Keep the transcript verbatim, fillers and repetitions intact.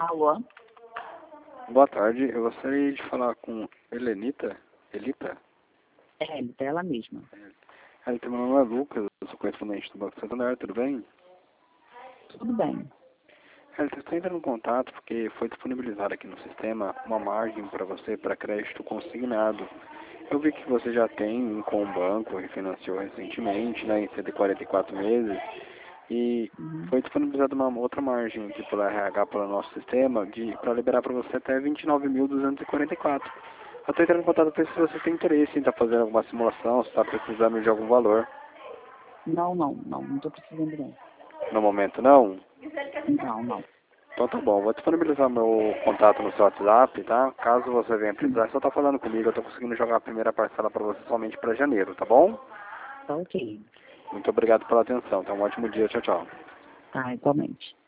Alô? Boa tarde, eu gostaria de falar com Helenita? Elita? É, é ela mesma. Elita, meu nome é Lucas, eu sou correspondente do Banco Santander, tudo bem? Tudo bem. Elita, estou entrando em contato porque foi disponibilizada aqui no sistema uma margem para você para crédito consignado. Eu vi que você já tem um com o banco, refinanciou recentemente, né, em cento e quarenta e quatro meses, e Uhum. foi disponibilizada uma outra margem aqui pela R H, pelo nosso sistema, de para liberar para você até vinte e nove mil duzentos e quarenta e quatro. Eu estou entrando em contato para ver se você tem interesse em estar fazendo alguma simulação, se está precisando de algum valor. Não, não, não, não estou precisando não. No momento não? Não, não. Então tá bom, vou disponibilizar meu contato no seu WhatsApp, tá? Caso você venha Sim, precisar, é só tá falando comigo, eu estou conseguindo jogar a primeira parcela para você somente para janeiro, tá bom? tá ok. Muito obrigado pela atenção, tenha um ótimo dia, tchau, tchau. Tá, igualmente.